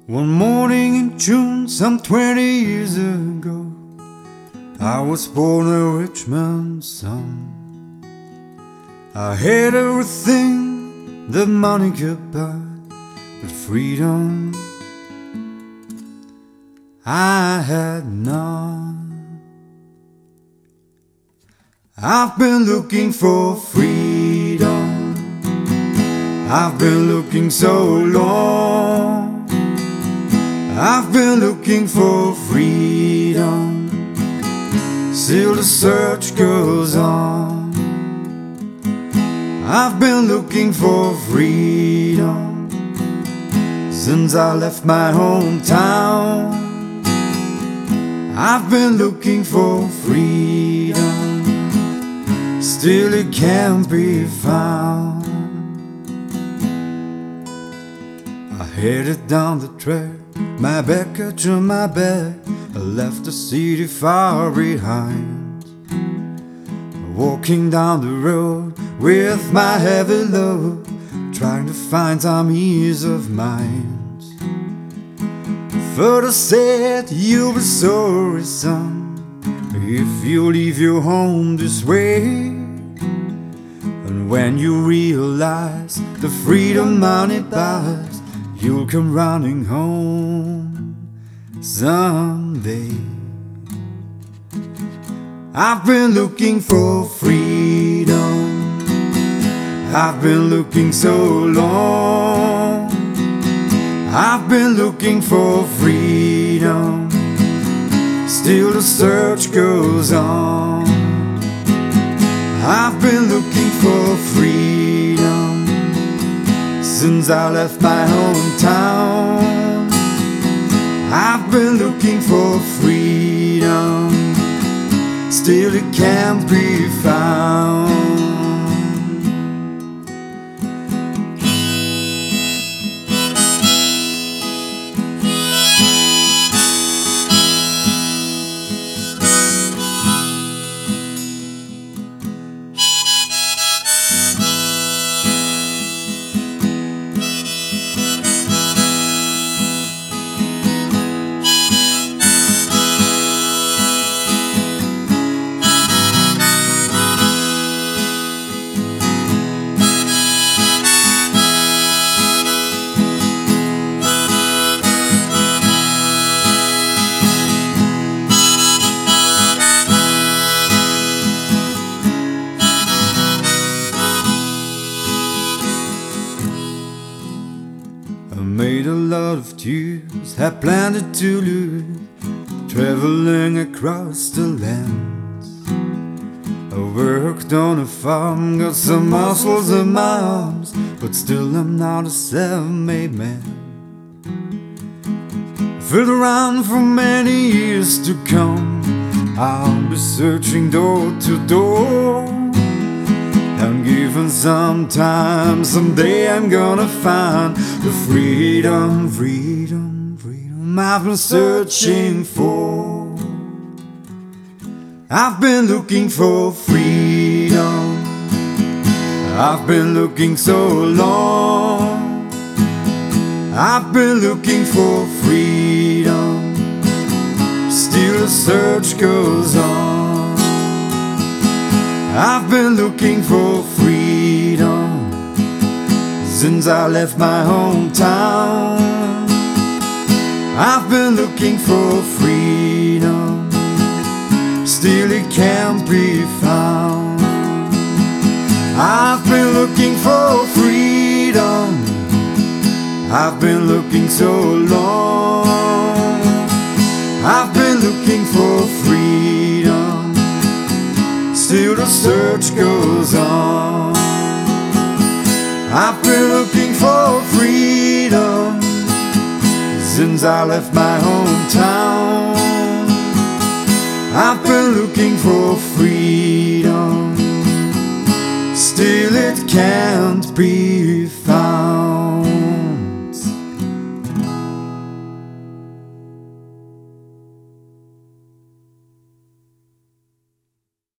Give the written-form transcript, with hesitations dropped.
One morning in June, some 20 years ago, I was born a rich man's son. I had everything that money could buy, but freedom I had none. I've been looking for freedom, I've been looking so long. I've been looking for freedom, still the search goes on. I've been looking for freedom since I left my hometown. I've been looking for freedom, still it can't be found. I headed down the track, my back to my back, I left the city far behind. Walking down the road with my heavy load, trying to find some ease of mind. Father said, you'll be sorry, son, if you leave your home this way. And when you realize the freedom money buys, you'll come running home someday. I've been looking for freedom, I've been looking so long. I've been looking for freedom, still the search goes on. I've been looking for freedom since I left my hometown. I've been looking for freedom, still it can't be found. I made a lot of tears, had plenty to lose, traveling across the lands. I worked on a farm, got some muscles in my arms, but still I'm not a self-made man. Filled around for many years to come, I'll be searching door to door. I'm given some time, someday I'm gonna find the freedom, freedom, freedom I've been searching for. I've been looking for freedom, I've been looking so long. I've been looking for freedom, still the search goes on. I've been looking for freedom since I left my hometown. I've been looking for freedom, still it can't be found. I've been looking for freedom, I've been looking so long. I've been looking for freedom, still the search goes on. I've been looking for freedom since I left my hometown. I've been looking for freedom, still it can't be found.